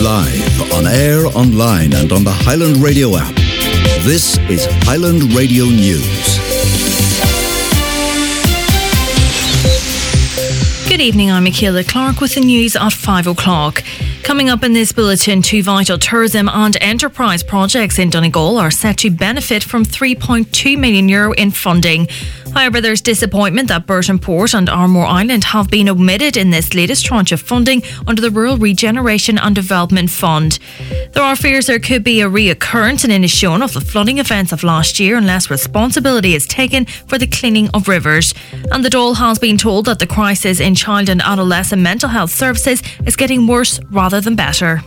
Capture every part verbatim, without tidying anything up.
Live, on air, online and on the Highland Radio app. This is Highland Radio News. Good evening, I'm Michaela Clark with the news at five o'clock. Coming up in this bulletin, two vital tourism and enterprise projects in Donegal are set to benefit from three point two million euro in funding. However, there's disappointment that Burton Port and Armore Island have been omitted in this latest tranche of funding under the Rural Regeneration and Development Fund. There are fears there could be a reoccurrence in Inishowen of the flooding events of last year unless responsibility is taken for the cleaning of rivers. And the Dáil has been told that the crisis in child and adolescent mental health services is getting worse rather than better.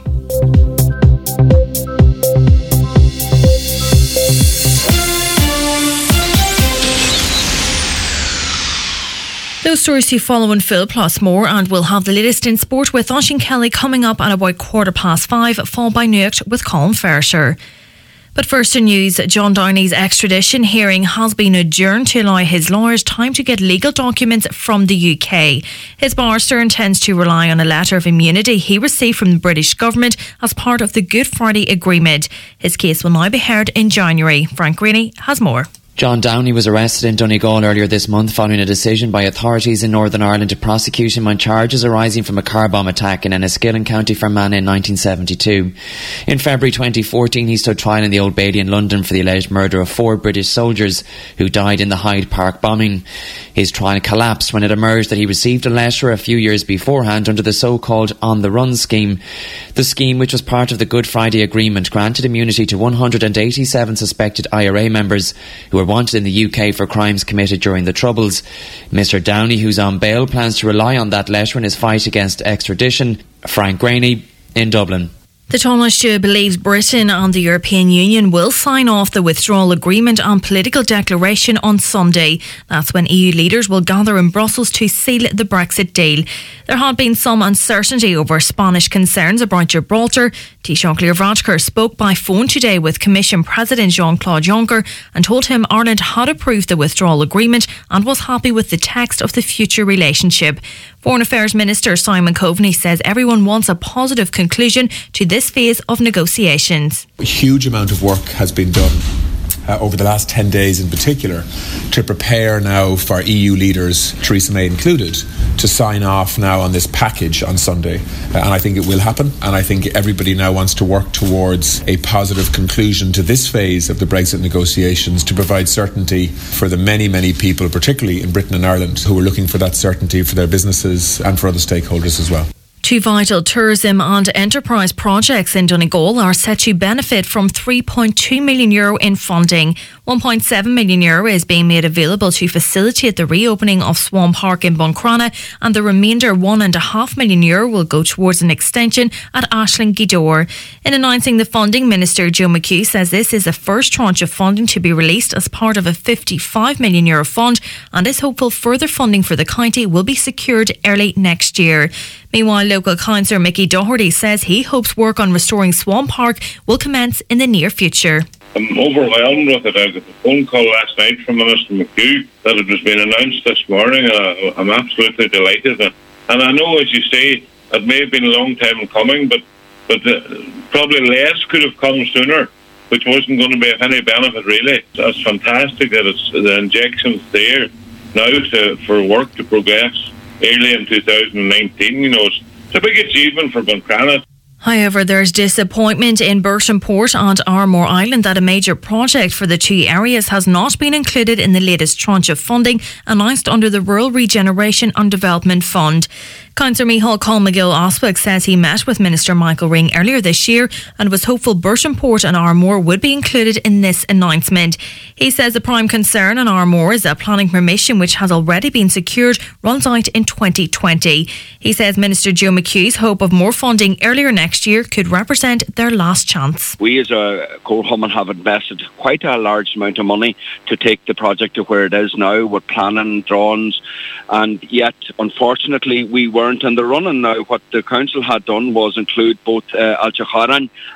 Those stories to follow in full, plus more, and we'll have the latest in sport with Oisín Kelly coming up at about quarter past five, followed by Nuacht with Colin Fairshire. But first in news, John Downey's extradition hearing has been adjourned to allow his lawyers time to get legal documents from the U K. His barrister intends to rely on a letter of immunity he received from the British government as part of the Good Friday Agreement. His case will now be heard in January. Frank Greaney has more. John Downey was arrested in Donegal earlier this month following a decision by authorities in Northern Ireland to prosecute him on charges arising from a car bomb attack in Enniskillen, County Fermanagh in nineteen seventy-two. In February twenty fourteen, he stood trial in the Old Bailey in London for the alleged murder of four British soldiers who died in the Hyde Park bombing. His trial collapsed when it emerged that he received a letter a few years beforehand under the so-called On the Run scheme. The scheme, which was part of the Good Friday Agreement, granted immunity to one hundred eighty-seven suspected I R A members who were wanted in the U K for crimes committed during the Troubles. Mister Downey, who's on bail, plans to rely on that letter in his fight against extradition. Frank Greaney in Dublin. The Taoiseach believes Britain and the European Union will sign off the withdrawal agreement and political declaration on Sunday. That's when E U leaders will gather in Brussels to seal the Brexit deal. There had been some uncertainty over Spanish concerns about Gibraltar. Taoiseach Leo Varadkar spoke by phone today with Commission President Jean-Claude Juncker and told him Ireland had approved the withdrawal agreement and was happy with the text of the future relationship. Foreign Affairs Minister Simon Coveney says everyone wants a positive conclusion to this phase of negotiations. A huge amount of work has been done uh, over the last ten days in particular to prepare now for E U leaders, Theresa May included, to sign off now on this package on Sunday. Uh, and I think it will happen. And I think everybody now wants to work towards a positive conclusion to this phase of the Brexit negotiations to provide certainty for the many, many people, particularly in Britain and Ireland, who are looking for that certainty for their businesses and for other stakeholders as well. Two vital tourism and enterprise projects in Donegal are set to benefit from three point two million euro in funding. one point seven million euro is being made available to facilitate the reopening of Swan Park in Buncrana, and the remainder one point five million euro will go towards an extension at Ashland Gweedore. In announcing the funding, Minister Joe McHugh says this is the first tranche of funding to be released as part of a fifty-five million euro fund, and is hopeful further funding for the county will be secured early next year. Meanwhile, local councillor Mickey Doherty says he hopes work on restoring Swan Park will commence in the near future. I'm overwhelmed with it. I got a phone call last night from Minister McHugh that it was being announced this morning. Uh, I'm absolutely delighted. And I know, as you say, it may have been a long time coming, but but uh, probably less could have come sooner, which wasn't going to be of any benefit really. It's fantastic that it's the injection's there now to, for work to progress early in two thousand nineteen. You know, it's, it's a big achievement for Buncrana. However, there's disappointment in Burton Port and Armore Island that a major project for the two areas has not been included in the latest tranche of funding announced under the Rural Regeneration and Development Fund. Councillor Micheál Colmcgill Oswick says he met with Minister Michael Ring earlier this year and was hopeful Burton Port and Armore would be included in this announcement. He says the prime concern on Armore is that planning permission, which has already been secured, runs out in twenty twenty. He says Minister Joe McHugh's hope of more funding earlier next year could represent their last chance. We as a Coalcommon have invested quite a large amount of money to take the project to where it is now with planning, drawings, and yet unfortunately we weren't in the running. Now what the council had done was include both uh, Alchacharan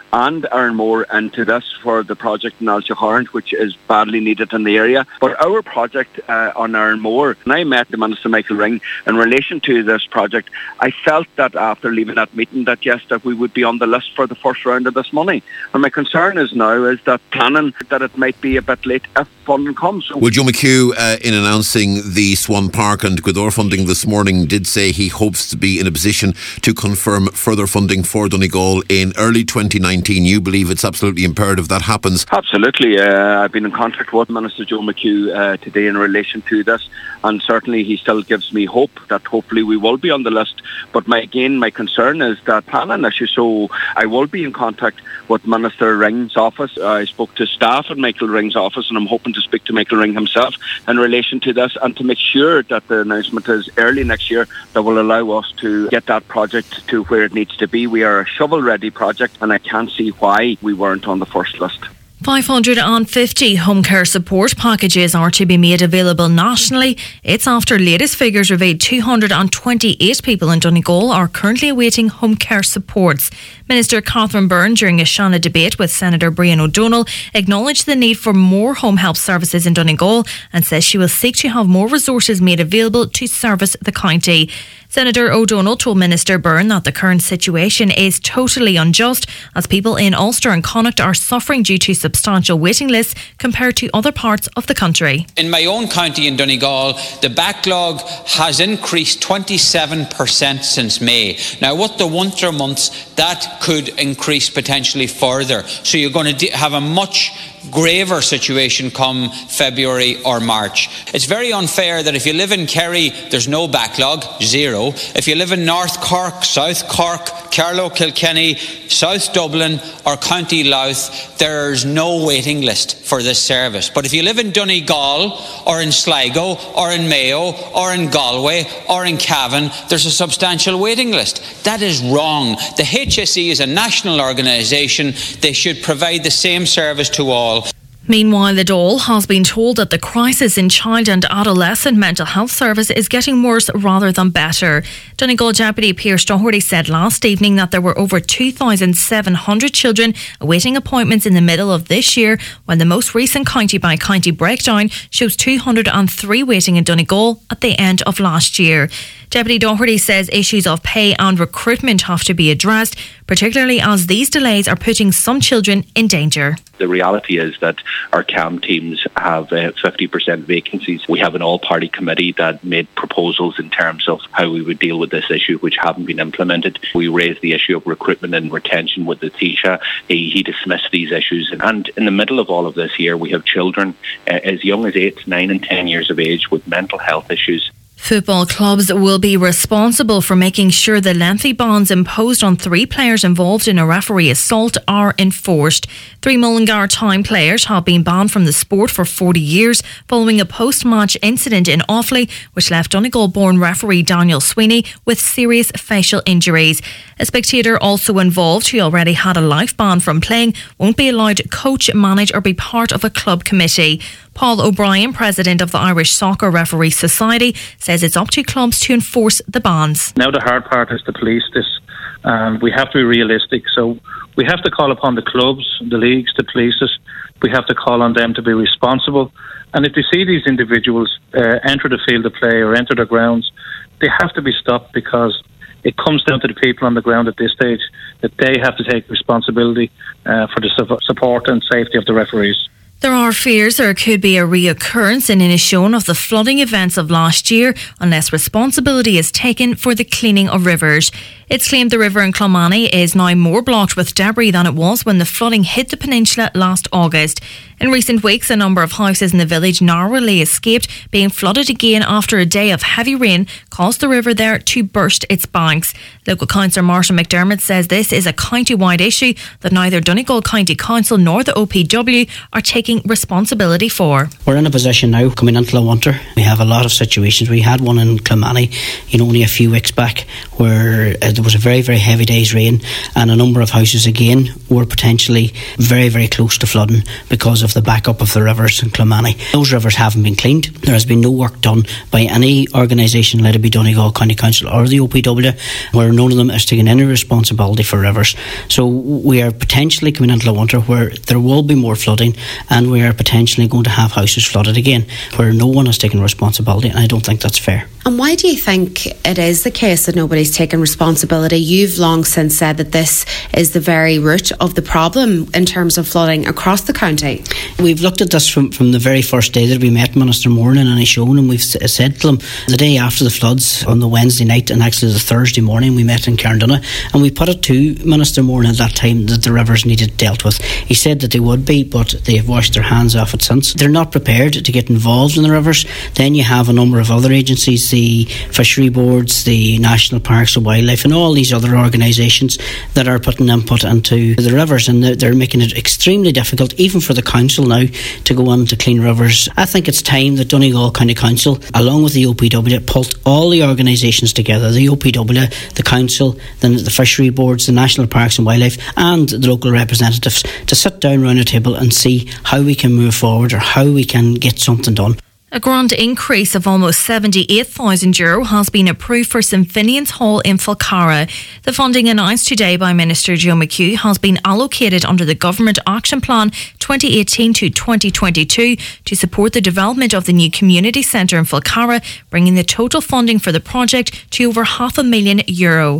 and earn more into this for the project in Algehorn, which is badly needed in the area. But our project uh, on Earn More, and I met the Minister Michael Ring in relation to this project, I felt that after leaving that meeting that yes, that we would be on the list for the first round of this money. And my concern is now is that planning that it might be a bit late if funding comes. Well, Joe McHugh, uh, in announcing the Swan Park and Gweedore funding this morning, did say he hopes to be in a position to confirm further funding for Donegal in early twenty nineteen. You believe it's absolutely imperative that happens? Absolutely. Uh, I've been in contact with Minister Joe McHugh uh, today in relation to this, and certainly he still gives me hope that hopefully we will be on the list. But my, again, my concern is that planning issue, so I will be in contact with Minister Ring's office. I spoke to staff at Michael Ring's office, and I'm hoping to speak to Michael Ring himself in relation to this, and to make sure that the announcement is early next year that will allow us to get that project to where it needs to be. We are a shovel-ready project, and I can't see why we weren't on the first list. five hundred fifty home care support packages are to be made available nationally. It's after latest figures revealed two hundred twenty-eight people in Donegal are currently awaiting home care supports. Minister Catherine Byrne, during a Shanna debate with Senator Brian O'Donnell, acknowledged the need for more home help services in Donegal and says she will seek to have more resources made available to service the county. Senator O'Donnell told Minister Byrne that the current situation is totally unjust, as people in Ulster and Connacht are suffering due to substantial waiting lists compared to other parts of the country. In my own county in Donegal, the backlog has increased twenty-seven percent since May. Now, with the winter months, that could increase potentially further. So you're going to have a much graver situation come February or March. It's very unfair that if you live in Kerry, there's no backlog, zero. If you live in North Cork, South Cork, Carlow, Kilkenny, South Dublin or County Louth, there's no waiting list for this service. But if you live in Donegal or in Sligo or in Mayo or in Galway or in Cavan, there's a substantial waiting list. That is wrong. The H S E is a national organisation. They should provide the same service to all. Meanwhile, the Dáil has been told that the crisis in child and adolescent mental health service is getting worse rather than better. Donegal Deputy Pearse Doherty said last evening that there were over two thousand seven hundred children awaiting appointments in the middle of this year, while the most recent county-by-county breakdown shows two hundred three waiting in Donegal at the end of last year. Deputy Doherty says issues of pay and recruitment have to be addressed, particularly as these delays are putting some children in danger. The reality is that our C A M teams have uh, fifty percent vacancies. We have an all-party committee that made proposals in terms of how we would deal with this issue, which haven't been implemented. We raised the issue of recruitment and retention with the Taoiseach. He, he dismissed these issues. And in the middle of all of this here, we have children uh, as young as eight, nine and ten years of age with mental health issues. Football clubs will be responsible for making sure the lengthy bans imposed on three players involved in a referee assault are enforced. Three Mullingar Town players have been banned from the sport for forty years following a post-match incident in Offaly, which left Donegal-born referee Daniel Sweeney with serious facial injuries. A spectator also involved, who already had a life ban from playing, won't be allowed to coach, manage or be part of a club committee. Paul O'Brien, president of the Irish Soccer Referee Society, says it's up to clubs to enforce the bans. Now the hard part is to police this, and we have to be realistic. So we have to call upon the clubs, the leagues to police it. We have to call on them to be responsible. And if they see these individuals uh, enter the field of play or enter the grounds, they have to be stopped, because it comes down to the people on the ground at this stage that they have to take responsibility uh, for the su- support and safety of the referees. There are fears there could be a reoccurrence in Inishowen of the flooding events of last year unless responsibility is taken for the cleaning of rivers. It's claimed the river in Clonmany is now more blocked with debris than it was when the flooding hit the peninsula last August. In recent weeks, a number of houses in the village narrowly escaped being flooded again after a day of heavy rain caused the river there to burst its banks. Local councillor Martin McDermott says this is a county-wide issue that neither Donegal County Council nor the O P W are taking responsibility for. We're in a position now coming into the winter. We have a lot of situations. We had one in Clonmany, you know, only a few weeks back, where uh, there was a very, very heavy day's rain, and a number of houses again were potentially very, very close to flooding because of of the backup of the rivers in Clonmany. Those rivers haven't been cleaned. There has been no work done by any organisation, let it be Donegal County Council or the O P W, where none of them is taking any responsibility for rivers. So we are potentially coming into a winter where there will be more flooding, and we are potentially going to have houses flooded again, where no one has taken responsibility, and I don't think that's fair. And why do you think it is the case that nobody's taken responsibility? You've long since said that this is the very root of the problem in terms of flooding across the county. We've looked at this from, from the very first day that we met Minister Moran and Ishone, and we've said to him the day after the floods on the Wednesday night, and actually the Thursday morning we met in Carndonagh, and we put it to Minister Moran at that time that the rivers needed dealt with. He said that they would be, but they have washed their hands off it since. They're not prepared to get involved in the rivers. Then you have a number of other agencies, the fishery boards, the national parks and wildlife, and all these other organisations that are putting input into the rivers, and they're, they're making it extremely difficult even for the council now to go on to clean rivers. I think it's time that Donegal County Council, along with the O P W, pulled all the organisations together, the O P W, the council, then the fishery boards, the national parks and wildlife, and the local representatives, to sit down around a table and see how we can move forward or how we can get something done. A grand increase of almost seventy-eight thousand euro has been approved for St Finian's Hall in Falcarra. The funding announced today by Minister Joe McHugh has been allocated under the Government Action Plan twenty eighteen to twenty twenty-two to support the development of the new community centre in Falcarra, bringing the total funding for the project to over half a million euro.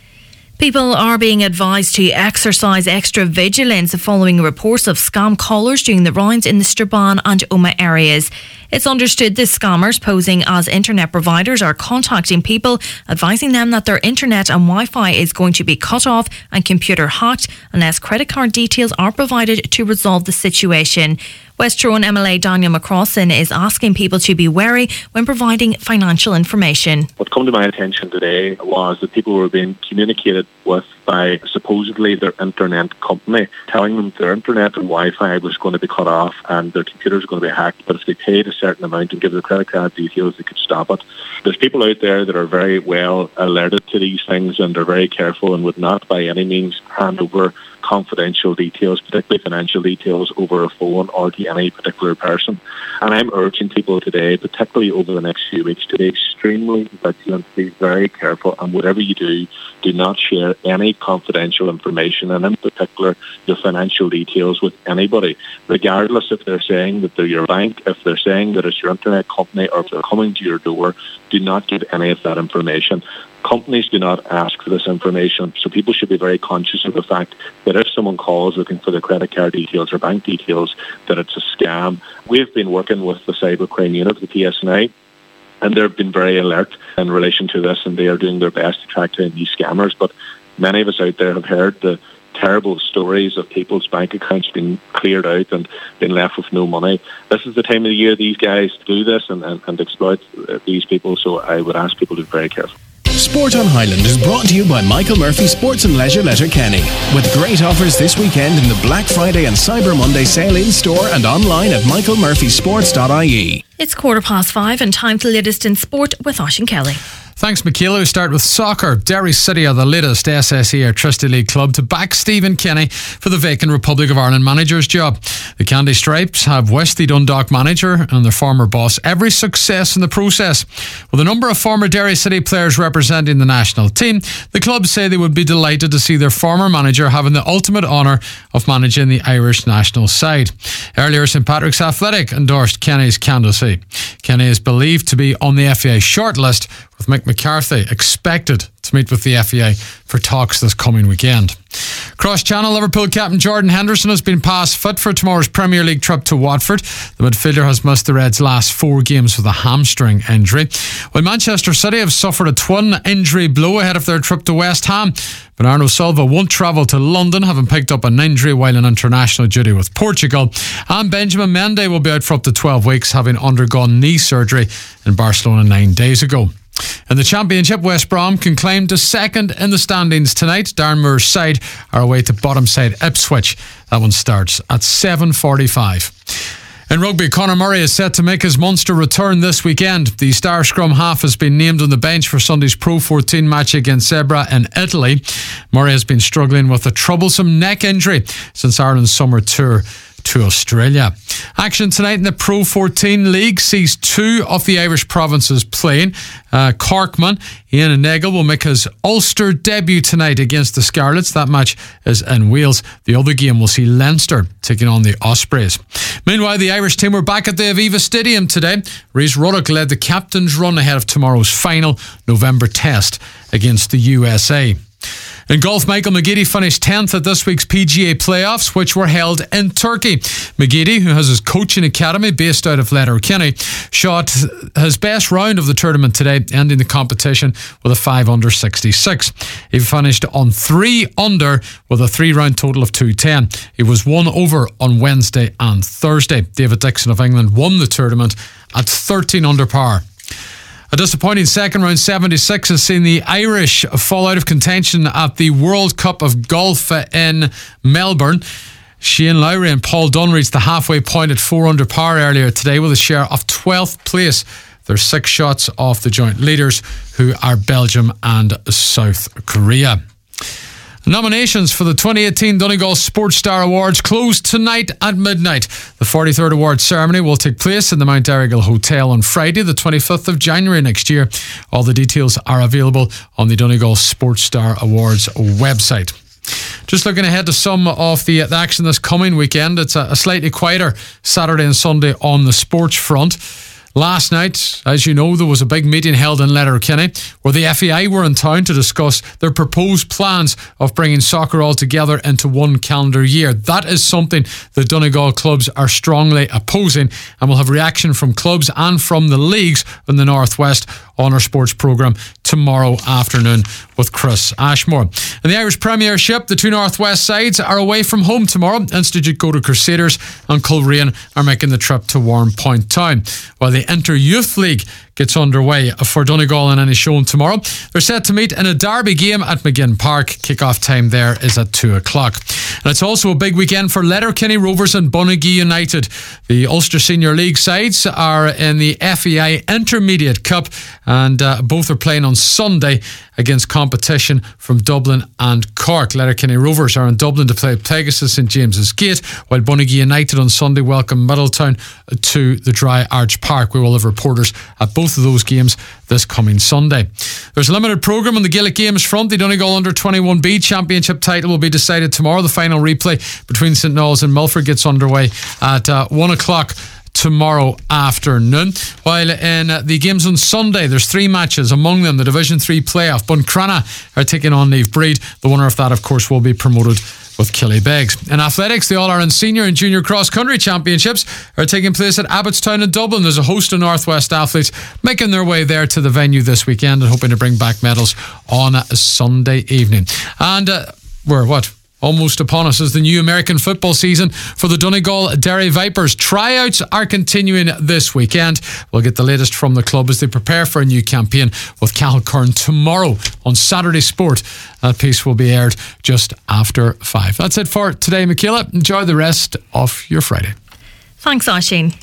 People are being advised to exercise extra vigilance following reports of scam callers doing the rounds in the Strabane and Omagh areas. It's understood the scammers posing as internet providers are contacting people, advising them that their internet and Wi-Fi is going to be cut off and computer hacked unless credit card details are provided to resolve the situation. West Tyrone M L A Daniel McCrossan is asking people to be wary when providing financial information. What came to my attention today was that people were being communicated with by supposedly their internet company, telling them their internet and Wi-Fi was going to be cut off and their computers were going to be hacked, but if they paid a certain amount and give their credit card details, they could stop it. There's people out there that are very well alerted to these things and are very careful and would not by any means hand over confidential details, particularly financial details, over a phone or to any particular person. And I'm urging people today, particularly over the next few weeks, to be extremely vigilant, be very careful, and whatever you do, do not share any confidential information, and in particular your financial details, with anybody, regardless if they're saying that they're your bank, if they're saying that it's your internet company, or if they're coming to your door. Do not give any of that information. Companies do not ask for this information, so people should be very conscious of the fact that if someone calls looking for their credit card details or bank details, that it's a scam. We've been working with the cybercrime unit, the P S N I, and they've been very alert in relation to this, and they are doing their best to track down these scammers. But many of us out there have heard the terrible stories of people's bank accounts being cleared out and being left with no money. This is the time of the year these guys do this and, and, and exploit these people, so I would ask people to be very careful. Sport on Highland is brought to you by Michael Murphy Sports and Leisure Letterkenny, with great offers this weekend in the Black Friday and Cyber Monday sale in store and online at michael murphy sports dot I E. It's quarter past five and time for the latest in sport with Oisín Kelly. Thanks, Michaela. We start with soccer. Derry City are the latest S S E Airtricity League club to back Stephen Kenny for the vacant Republic of Ireland manager's job. The Candy Stripes have wished the Dundalk manager and their former boss every success in the process. With a number of former Derry City players representing the national team, the club say they would be delighted to see their former manager having the ultimate honour of managing the Irish national side. Earlier, St Patrick's Athletic endorsed Kenny's candidacy. Kenny is believed to be on the F A A shortlist, with Mick McCarthy expected to meet with the F A A for talks this coming weekend. Cross-Channel Liverpool captain Jordan Henderson has been passed fit for tomorrow's Premier League trip to Watford. The midfielder has missed the Reds' last four games with a hamstring injury. While Manchester City have suffered a twin injury blow ahead of their trip to West Ham, Bernardo Silva won't travel to London, having picked up an injury while on international duty with Portugal. And Benjamin Mendy will be out for up to twelve weeks, having undergone knee surgery in Barcelona nine days ago. In the Championship, West Brom can climb to second in the standings tonight. Darren Moore's side are away to bottom side Ipswich. That one starts at seven forty-five. In rugby, Conor Murray is set to make his Munster return this weekend. The star scrum half has been named on the bench for Sunday's Pro fourteen match against Zebra in Italy. Murray has been struggling with a troublesome neck injury since Ireland's summer tour to Australia. Action tonight in the Pro fourteen League sees two of the Irish provinces playing. Uh, Corkman, Ian Nagle, will make his Ulster debut tonight against the Scarlets. That match is in Wales. The other game will see Leinster taking on the Ospreys. Meanwhile, the Irish team were back at the Aviva Stadium today. Rhys Ruddock led the captain's run ahead of tomorrow's final November test against the U S A. In golf, Michael McGeady finished tenth at this week's P G A playoffs, which were held in Turkey. McGeady, who has his coaching academy based out of Letterkenny, shot his best round of the tournament today, ending the competition with a five under sixty-six. He finished on three under with a three-round total of two ten. He was one over on Wednesday and Thursday. David Dixon of England won the tournament at thirteen under par. A disappointing second round seventy-six has seen the Irish fall out of contention at the World Cup of Golf in Melbourne. Shane Lowry and Paul Dunn reached the halfway point at four under par earlier today with a share of twelfth place. They're six shots off the joint leaders, who are Belgium and South Korea. Nominations for the twenty eighteen Donegal Sports Star Awards close tonight at midnight. The forty-third award ceremony will take place in the Mount Errigal Hotel on Friday, the twenty-fifth of January next year. All the details are available on the Donegal Sports Star Awards website. Just looking ahead to some of the, the action this coming weekend, it's a, a slightly quieter Saturday and Sunday on the sports front. Last night, as you know, there was a big meeting held in Letterkenny where the F A I were in town to discuss their proposed plans of bringing soccer all together into one calendar year. That is something the Donegal clubs are strongly opposing, and we'll have reaction from clubs and from the leagues in the Northwest on our sports programme tomorrow afternoon with Chris Ashmore. In the Irish Premiership, the two Northwest sides are away from home tomorrow. Institute Go to Crusaders and Coleraine are making the trip to Warrenpoint Town, while the Inter Youth League gets underway for Donegal and Inishowen tomorrow. They're set to meet in a derby game at McGinn Park. Kick-off time there is at two o'clock. And it's also a big weekend for Letterkenny Rovers and Bunagee United. The Ulster Senior League sides are in the F A I Intermediate Cup, and uh, both are playing on Sunday against competition from Dublin and Cork. Letterkenny Rovers are in Dublin to play Pegasus St James's Gate, while Bunagee United on Sunday welcome Middletown to the Dry Arch Park. We will have reporters at both of those games this coming Sunday. There's a limited programme on the Gaelic Games front. The Donegal Under twenty-one B Championship title will be decided tomorrow. The final replay between St Knowles and Milford gets underway at uh, one o'clock tomorrow afternoon. While in uh, the games on Sunday, there's three matches, among them the Division three playoff. Buncrana are taking on Neve Breed. The winner of that, of course, will be promoted with Killybegs. In athletics, the All-Ireland Senior and Junior Cross Country Championships are taking place at Abbottstown in Dublin. There's a host of Northwest athletes making their way there to the venue this weekend and hoping to bring back medals on a Sunday evening. And uh, we're what? Almost upon us is the new American football season for the Donegal Derry Vipers. Tryouts are continuing this weekend. We'll get the latest from the club as they prepare for a new campaign with Calkern tomorrow on Saturday Sport. That piece will be aired just after five. That's it for today, Michaela. Enjoy the rest of your Friday. Thanks, Oisín.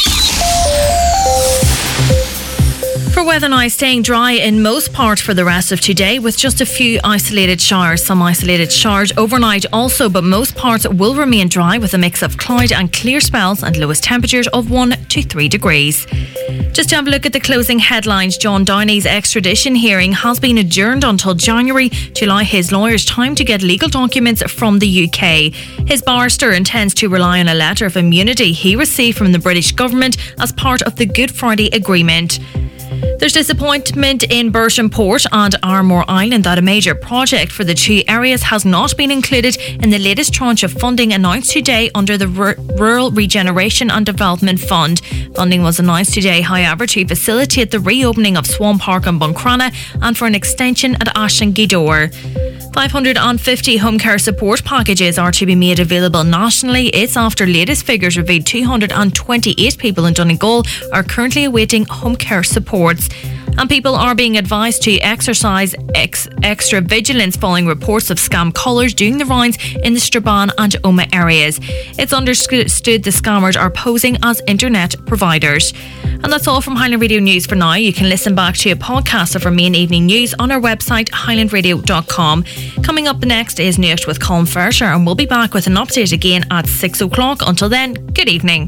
For weather now, staying dry in most parts for the rest of today with just a few isolated showers. Some isolated showers overnight also, but most parts will remain dry with a mix of cloud and clear spells and lowest temperatures of one to three degrees. Just to have a look at the closing headlines, John Downey's extradition hearing has been adjourned until January to allow his lawyers time to get legal documents from the U K. His barrister intends to rely on a letter of immunity he received from the British government as part of the Good Friday Agreement. There's disappointment in Bersham Port and Armore Island that a major project for the two areas has not been included in the latest tranche of funding announced today under the R- Rural Regeneration and Development Fund. Funding was announced today, however, to facilitate the reopening of Swan Park and Buncrana and for an extension at Ashton Gidor. five hundred fifty home care support packages are to be made available nationally. It's after latest figures revealed two hundred twenty-eight people in Donegal are currently awaiting home care supports. And people are being advised to exercise ex- extra vigilance following reports of scam callers doing the rounds in the Strabane and Omagh areas. It's understood the scammers are posing as internet providers. And that's all from Highland Radio News for now. You can listen back to a podcast of our main evening news on our website, highland radio dot com. Coming up next is News with Colm Ferser, and we'll be back with an update again at six o'clock. Until then, good evening.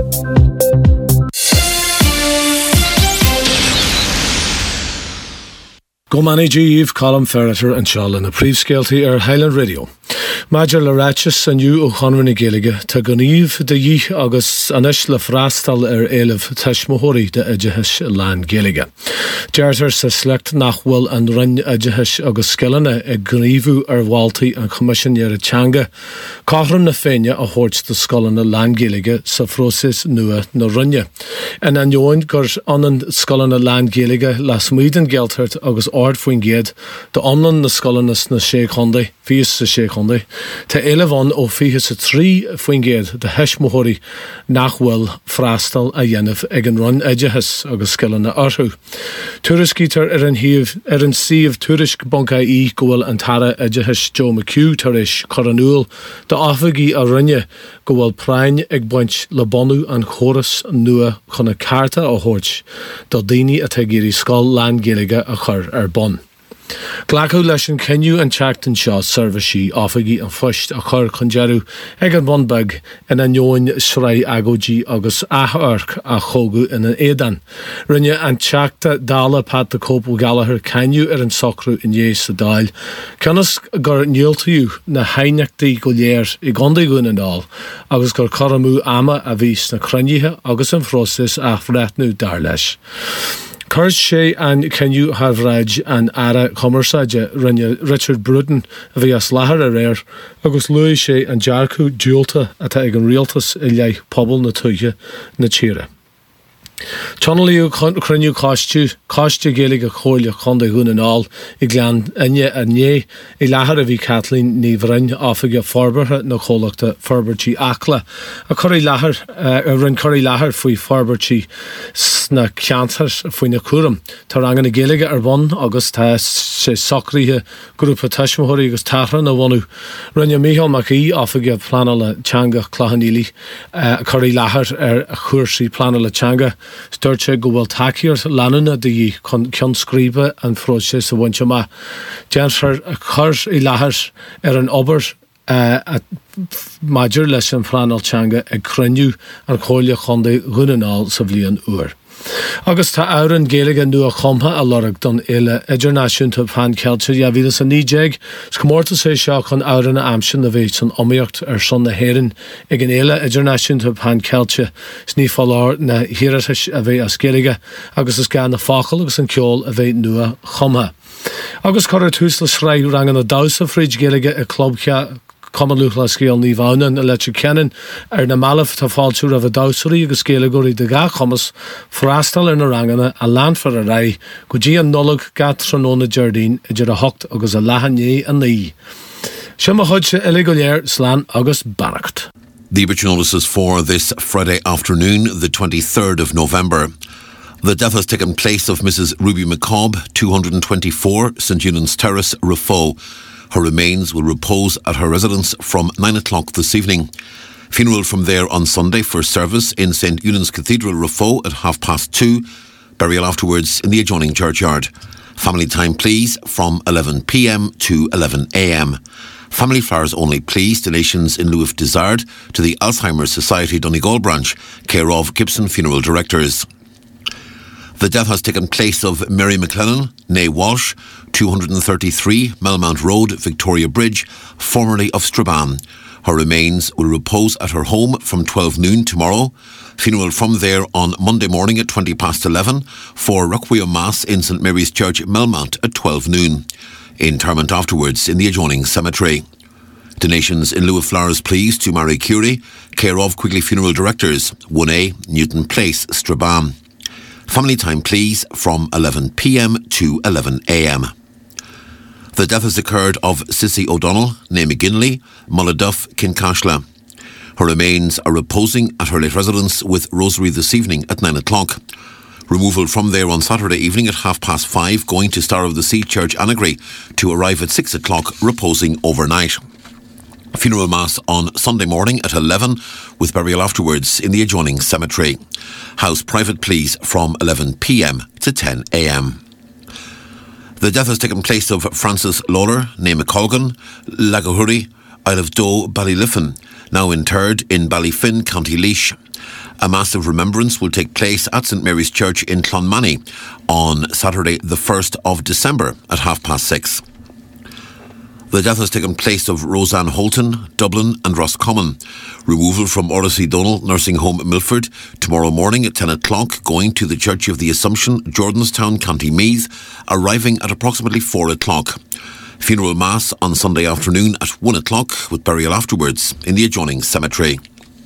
Go manager Eve Colm Ferreter and Sean in the Prevskelty ar Highland Radio. Major le Ratchis and you O'Connor Gilliga to Guneve de Yi August Anish le Frastal er Elif Tashmohori de Ejihish Lan Gilliga. Jarter se select Nachwell and Run Ejihish August Skillana e Gunevu er Walty and Commission Yere Changa. Cochran na Fenya a Horch the Skullana Lan Gilliga Safrosis Nua na Runja. And an Join Gurs Onan Skullana Lan Gilliga Las Muiden Geltert August Ard Fuinged the Omlan the Skullanas na Sheikh Honday Fies the Sheikh Honday. Te elevan o fihes a trí fuingéad de heismohori nachwell frastal a yenef egen run edgehis agus skillana arhu. Turiskeeter er an hiv er an sieve turisk bonkai e goel and tara edgehis Joe McHugh tarish coranul de afagi a runje goel prain eg bunch labonu and chorus nua chona carta a horch dodini a tegiri skull land gilliga a chur er bon. Glaco Leshin Kenyu and Chacton Shaw Servishi Offagi and Fushed a Chur Conjeru Egan Bonbag and a Nyoin Shrai Agoji August Ahark a Chogu in an Edan. Rinya and Chacta Dala Pat the Cope Gallagher Kenyu er and Sokru in Yes the Dial. Canis Gur Nil to you na Heinek de Golier Igondi Gun and all. August Gur Karamu Ama Avis na Cranyiha August and Frostis Afratnu Darlesh. Curse Shay and can you have Raj and Ara Commersaja Renya Richard Bruton via Slahar Rare August Louis Shay and Jarku Julta at Egan Realtus Ilay Pobble Natuja Nachira. Channel Crenu Costu, Costu Gaelic Colia Conde Gun and all, Iglan Enya and Ye, Ilaharavi Kathleen Nivran, Offiga Farber, no Colocta, Farberchi Akla, a Curry Lahar, a Ren Curry Lahar, Fui Farberchi, Sna Cancer, Fui Nakurum, Tarangan Gaelic or one, August Has, Socri, Group of Tashmahori, August Tahran, a one who Renya Mihal Maki, Offiga Planala Changa, Clahanili, Curry Lahar, a Kursi Planala Changa. Sturche go well takier lanuna de con scribe and froches a winchama. Jennifer a curs i lahar er an ober uh, at major lesson franal changa a crenu and colia conde runanal savlian ur. Agus ta auren Gaelic and nua comha a lorag don ele edernation to fan culture ya vidas a nijeg skomorta se shock on auren amshin the veits on omiocht er son the herin egen ele edernation to fan culture sni falar na hiratish ave as Gaeliga agus is gan the fakal agus an kjol ave nua comha. Agus corre tusla shrei rang an a dausa fridge Gaeliga a club kya Common Luchlaski on Nivana and Electric Cannon are na Malaf to Faltur of a Dowsuri, Gascaliguri de Gacomus, Frastal in a Rangana, a land for a ray, Guji and Nullag, Gatronona Jardine, a Jerahocht, August a Lahanye and Lee. Shema Hodge Eligolier, Slan, August Bannacht. The Butch notices for this Friday afternoon, the twenty-third of November. The death has taken place of Missus Ruby McCobb, two hundred twenty-four, St Eunan's Terrace, Rafo. Her remains will repose at her residence from nine o'clock this evening. Funeral from there on Sunday for service in St Eunan's Cathedral, Rafo at half past two. Burial afterwards in the adjoining churchyard. Family time please from eleven p m to eleven a m. Family flowers only please. Donations in lieu if desired to the Alzheimer's Society Donegal branch, care of Gibson Funeral Directors. The death has taken place of Mary McLennan, née Walsh, two hundred thirty-three Melmount Road, Victoria Bridge, formerly of Strabane. Her remains will repose at her home from twelve noon tomorrow. Funeral from there on Monday morning at twenty past eleven for Requiem Mass in St Mary's Church, Melmount at twelve noon. Interment afterwards in the adjoining cemetery. Donations in lieu of flowers please to Marie Curie, care of Quigley Funeral Directors, one A, Newton Place, Strabane. Family time please from eleven p m to eleven a m. The death has occurred of Sissy O'Donnell, née McGinley, Mulladuff, Kincashla. Her remains are reposing at her late residence with Rosary this evening at nine o'clock. Removal from there on Saturday evening at half past five, going to Star of the Sea Church, Annagry, to arrive at six o'clock, reposing overnight. Funeral Mass on Sunday morning at eleven, with burial afterwards in the adjoining cemetery. House private, please, from eleven p.m. to ten a.m. The death has taken place of Francis Lawler, née McColgan, Lagahurry, Isle of Doe, Ballyliffin, now interred in Ballyfin, County Laois. A mass of remembrance will take place at St Mary's Church in Clonmany on Saturday the first of December at half past six. The death has taken place of Roseanne Holton, Dublin and Roscommon. Removal from Orlisey Donal Nursing Home, Milford, tomorrow morning at ten o'clock, going to the Church of the Assumption, Jordanstown, County Meath, arriving at approximately four o'clock. Funeral Mass on Sunday afternoon at one o'clock, with burial afterwards in the adjoining cemetery.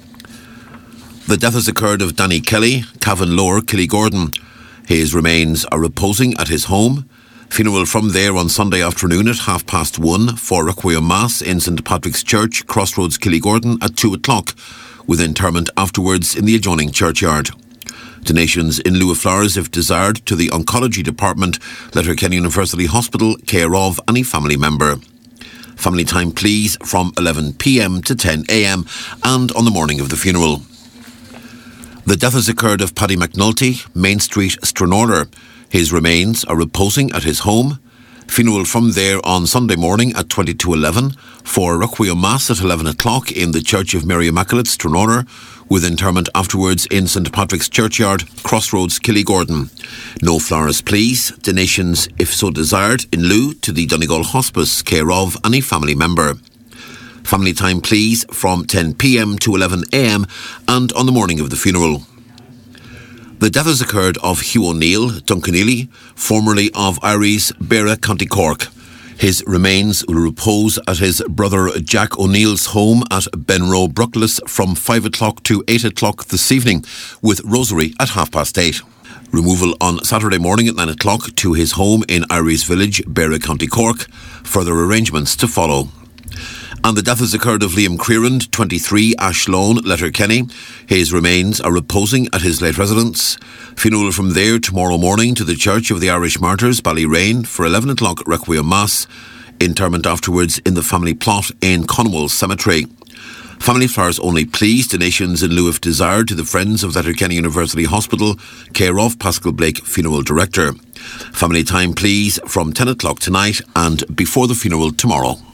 The death has occurred of Danny Kelly, Cavan Lower, Killygordon. His remains are reposing at his home. Funeral from there on Sunday afternoon at half past one for Requiem Mass in St Patrick's Church, Crossroads, Killygordon at two o'clock, with interment afterwards in the adjoining churchyard. Donations in lieu of flowers, if desired, to the Oncology Department, Letterkenny University Hospital, care of any family member. Family time, please, from eleven p.m. to ten a.m. and on the morning of the funeral. The death has occurred of Paddy McNulty, Main Street, Stranorder. His remains are reposing at his home. Funeral from there on Sunday morning at twenty-two eleven for Requiem Mass at eleven o'clock in the Church of Mary Immaculate, Stranorder, with interment afterwards in St Patrick's Churchyard, Crossroads, Killygordon. No flowers, please. Donations, if so desired, in lieu to the Donegal Hospice, care of any family member. Family time, please, from ten p.m. to eleven a.m. and on the morning of the funeral. The death has occurred of Hugh O'Neill, Duncaneely, formerly of Iries, Beara, County Cork. His remains will repose at his brother Jack O'Neill's home at Benroe, Bruckles, from five o'clock to eight o'clock this evening, with rosary at half past eight. Removal on Saturday morning at nine o'clock to his home in Iries Village, Beara, County Cork. Further arrangements to follow. And the death has occurred of Liam Creerand, twenty-three, Ashloan, Letterkenny. His remains are reposing at his late residence. Funeral from there tomorrow morning to the Church of the Irish Martyrs, Ballyrain, for eleven o'clock Requiem Mass. Interment afterwards in the family plot in Conwell Cemetery. Family flowers only, please. Donations in lieu if desired to the Friends of Letterkenny University Hospital, care of Pascal Blake, Funeral Director. Family time, please, from ten o'clock tonight and before the funeral tomorrow.